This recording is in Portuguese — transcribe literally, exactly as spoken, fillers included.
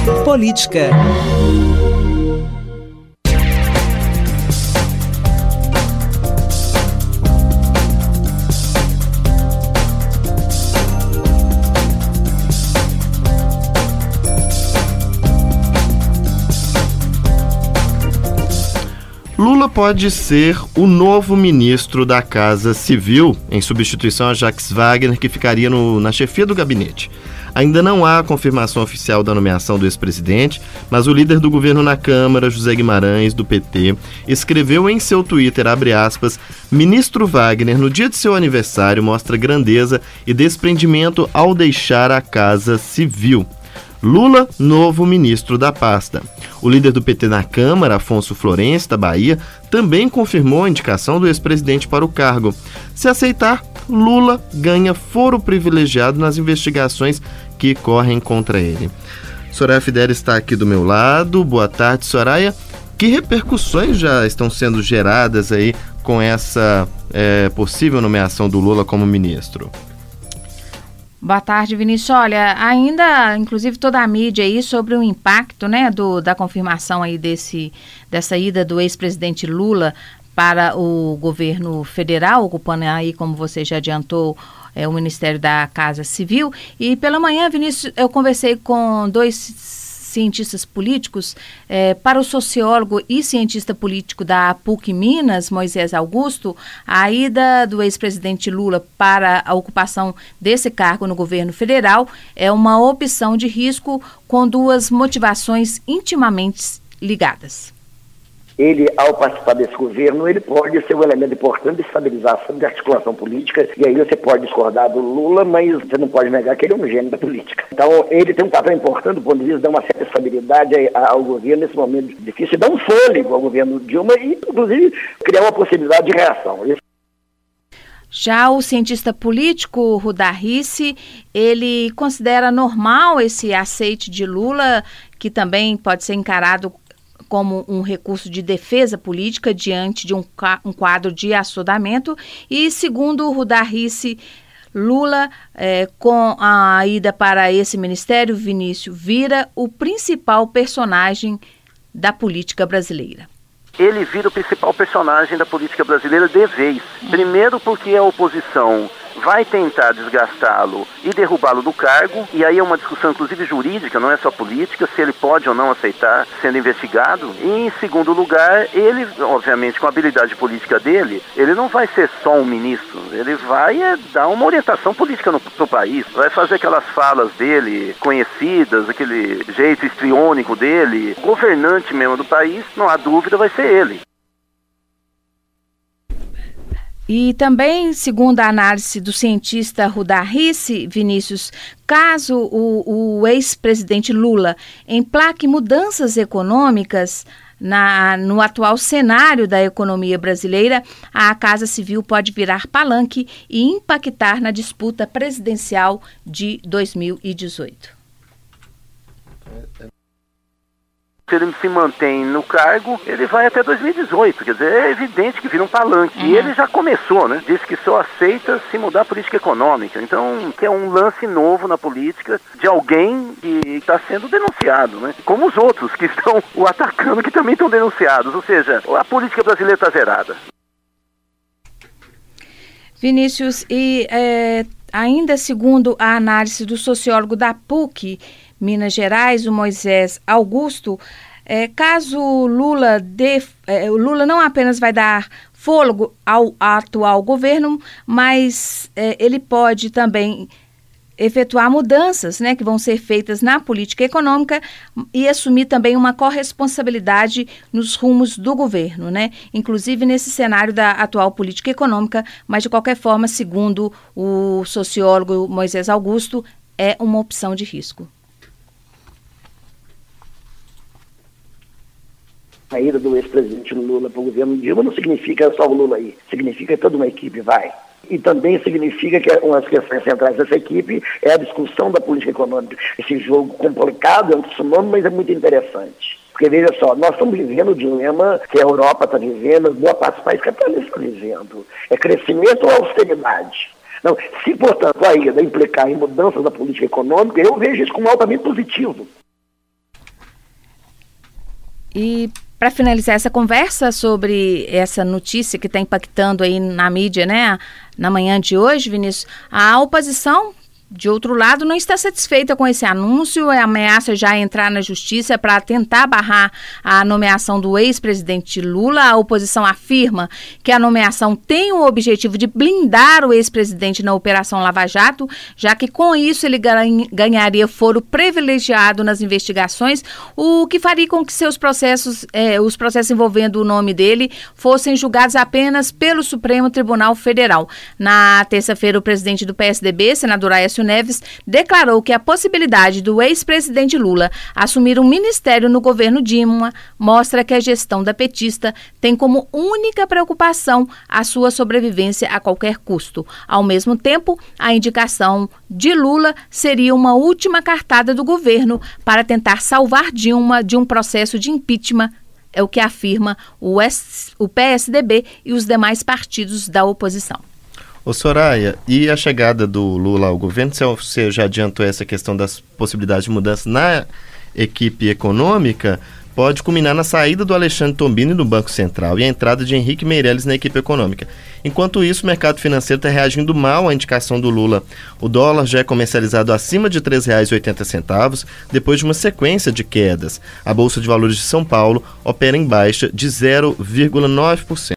Política. Lula pode ser o novo ministro da Casa Civil, em substituição a Jacques Wagner, que ficaria no, na chefia do gabinete. Ainda não há confirmação oficial da nomeação do ex-presidente, mas o líder do governo na Câmara, José Guimarães, do P T, escreveu em seu Twitter, abre aspas, ministro Wagner, no dia de seu aniversário, mostra grandeza e desprendimento ao deixar a Casa Civil. Lula, novo ministro da pasta. O líder do P T na Câmara, Afonso Florencio, da Bahia, também confirmou a indicação do ex-presidente para o cargo. Se aceitar, Lula ganha foro privilegiado nas investigações que correm contra ele. Soraya Fidelis está aqui do meu lado. Boa tarde, Soraya. Que repercussões já estão sendo geradas aí com essa é, possível nomeação do Lula como ministro? Boa tarde, Vinícius. Olha, ainda, inclusive, toda a mídia aí sobre o impacto, né, do, da confirmação aí desse, dessa ida do ex-presidente Lula para o governo federal, ocupando aí, como você já adiantou, é, o Ministério da Casa Civil. E pela manhã, Vinícius, eu conversei com dois cientistas políticos, eh, para o sociólogo e cientista político da PUC Minas, Moisés Augusto, a ida do ex-presidente Lula para a ocupação desse cargo no governo federal é uma opção de risco com duas motivações intimamente ligadas. Ele, ao participar desse governo, ele pode ser um elemento importante de estabilização, de articulação política, e aí você pode discordar do Lula, mas você não pode negar que ele é um gênio da política. Então, ele tem um papel importante do ponto de vista de dar uma certa estabilidade ao governo nesse momento difícil, dar um fôlego ao governo Dilma e, inclusive, criar uma possibilidade de reação. Já o cientista político Rudá Rissi, ele considera normal esse aceite de Lula, que também pode ser encarado como um recurso de defesa política diante de um, um quadro de assodamento. E, segundo o Rudá Rissi, Lula, eh, com a ida para esse ministério, Vinícius, vira o principal personagem da política brasileira. Ele vira o principal personagem da política brasileira de vez. Primeiro porque a oposição vai tentar desgastá-lo e derrubá-lo do cargo, e aí é uma discussão inclusive jurídica, não é só política, se ele pode ou não aceitar sendo investigado. E em segundo lugar, ele, obviamente, com a habilidade política dele, ele não vai ser só um ministro, ele vai é, dar uma orientação política no, no país, vai fazer aquelas falas dele conhecidas, aquele jeito histriônico dele, governante mesmo do país, não há dúvida, vai ser ele. E também, segundo a análise do cientista Rudá Rissi, Vinícius, caso o, o ex-presidente Lula emplaque mudanças econômicas na, no atual cenário da economia brasileira, a Casa Civil pode virar palanque e impactar na disputa presidencial de dois mil e dezoito. Se ele se mantém no cargo, ele vai até dois mil e dezoito, quer dizer, é evidente que vira um palanque. Uhum. E ele já começou, né? Disse que só aceita se mudar a política econômica. Então, que é um lance novo na política de alguém que está sendo denunciado, né? Como os outros que estão o atacando, que também estão denunciados. Ou seja, a política brasileira está zerada. Vinícius, e é, ainda segundo a análise do sociólogo da PUC Minas Gerais, o Moisés Augusto, é, caso Lula dê, é, o Lula não apenas vai dar fôlego ao atual governo, mas é, ele pode também efetuar mudanças, né, que vão ser feitas na política econômica e assumir também uma corresponsabilidade nos rumos do governo, né, inclusive nesse cenário da atual política econômica, mas de qualquer forma, segundo o sociólogo Moisés Augusto, é uma opção de risco. A ida do ex-presidente Lula para o governo Dilma não significa só o Lula aí, significa que toda uma equipe vai. E também significa que uma das questões centrais dessa equipe é a discussão da política econômica. Esse jogo complicado, é um tsunami, mas é muito interessante. Porque, veja só, nós estamos vivendo o dilema que a Europa está vivendo, boa parte dos países capitalistas estão vivendo. É crescimento ou austeridade? Não, se, portanto, a ida implicar em mudanças da política econômica, eu vejo isso como altamente positivo. E para finalizar essa conversa sobre essa notícia que está impactando aí na mídia, né, na manhã de hoje, Vinícius, a oposição, de outro lado, não está satisfeita com esse anúncio, ameaça já entrar na justiça para tentar barrar a nomeação do ex-presidente Lula. A oposição afirma que a nomeação tem o objetivo de blindar o ex-presidente na Operação Lava Jato, já que com isso ele ganharia foro privilegiado nas investigações, o que faria com que seus processos, eh, os processos envolvendo o nome dele, fossem julgados apenas pelo Supremo Tribunal Federal. Na terça-feira, o presidente do P S D B, senador Aécio Neves, declarou que a possibilidade do ex-presidente Lula assumir um ministério no governo Dilma mostra que a gestão da petista tem como única preocupação a sua sobrevivência a qualquer custo. Ao mesmo tempo, a indicação de Lula seria uma última cartada do governo para tentar salvar Dilma de um processo de impeachment, é o que afirma o, S, o P S D B e os demais partidos da oposição. Ô Soraya, e a chegada do Lula ao governo, você já adiantou essa questão das possibilidades de mudança na equipe econômica, pode culminar na saída do Alexandre Tombini do Banco Central e a entrada de Henrique Meirelles na equipe econômica. Enquanto isso, o mercado financeiro está reagindo mal à indicação do Lula. O dólar já é comercializado acima de três reais e oitenta centavos, depois de uma sequência de quedas. A Bolsa de Valores de São Paulo opera em baixa de zero vírgula nove por cento.